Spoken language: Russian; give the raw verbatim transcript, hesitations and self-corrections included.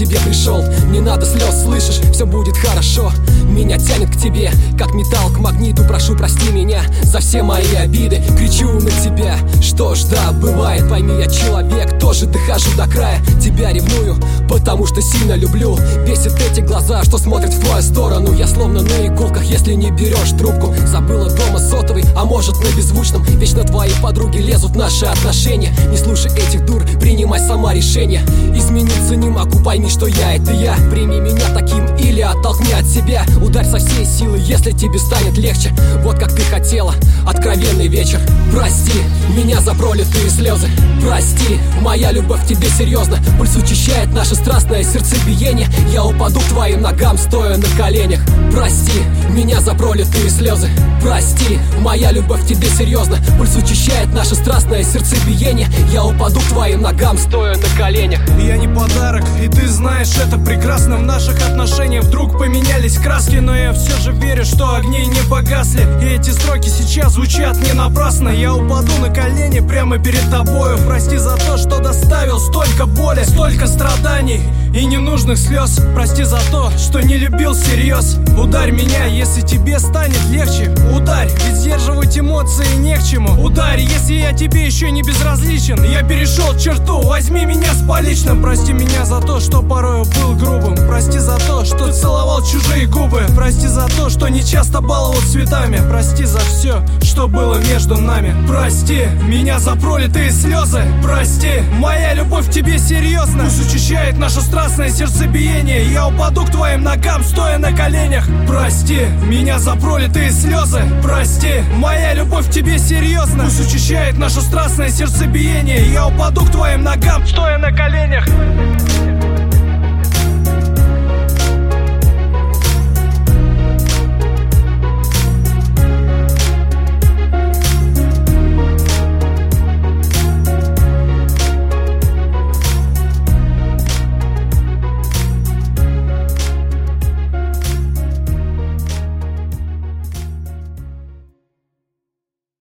тебе пришел. Не надо слез, слышишь, все будет хорошо. Меня тянет к тебе, как металл к магниту. Прошу, прости меня за все мои обиды. Кричу на тебя, что ж, да, бывает. Пойми, я человек, тоже дохожу до края. Тебя ревную, потому что сильно люблю. Бесит эти глаза, что смотрят в твою сторону. Я словно на иголках, если не берешь трубку. Забыла дома сотовый, а может на беззвучном. Вечно твои подруги лезут в наши отношения. Не слушай этих дур, принимай сама решение. Измениться не могу, пойми, что я это я. Прими меня таким или оттолкни от себя. Ударь со всей силы, если тебе станет легче. Вот как ты хотела, откровенный вечер. Прости меня за пролитые слезы. Прости, моя любовь к тебе серьезно. Пульс учащает наше страстное сердцебиение. Я упаду к твоим ногам, стоя на коленях. Прости меня за пролитые слезы. Прости, моя любовь к тебе серьезно. Пульс учащает наше страстное сердцебиение. Я упаду к твоим ногам, стоя на коленях. Я не подарок, и ты знаешь это прекрасно. В наших отношениях вдруг поменялись краски, но я все же верю, что огни не погасли. И эти строки сейчас звучат не напрасно. Я упаду на колени прямо перед тобою. Прости за то, что доставил столько боли, столько страданий и ненужных слез. Прости за то, что не любил всерьез. Ударь меня, если тебе станет легче. Ударь, ведь сдерживать эмоции не к чему. Ударь, если я тебе еще не безразличен. Я перешел черту, возьми меня с поличным. Прости меня за то, что порою был грубым. Прости за то, что целовал чужие губы. Прости за то, что не часто баловал цветами. Прости за все, что было между нами. Прости меня за пролитые слезы. Прости, моя любовь к тебе серьезна. Пусть учащает наше страстное сердцебиение. Я упаду к твоим ногам, стоя на коленях. Прости меня за пролитые слезы. Прости, моя любовь к тебе серьезна. Пусть учащает наше страстное сердцебиение. Я упаду к твоим ногам, стоя на коленях.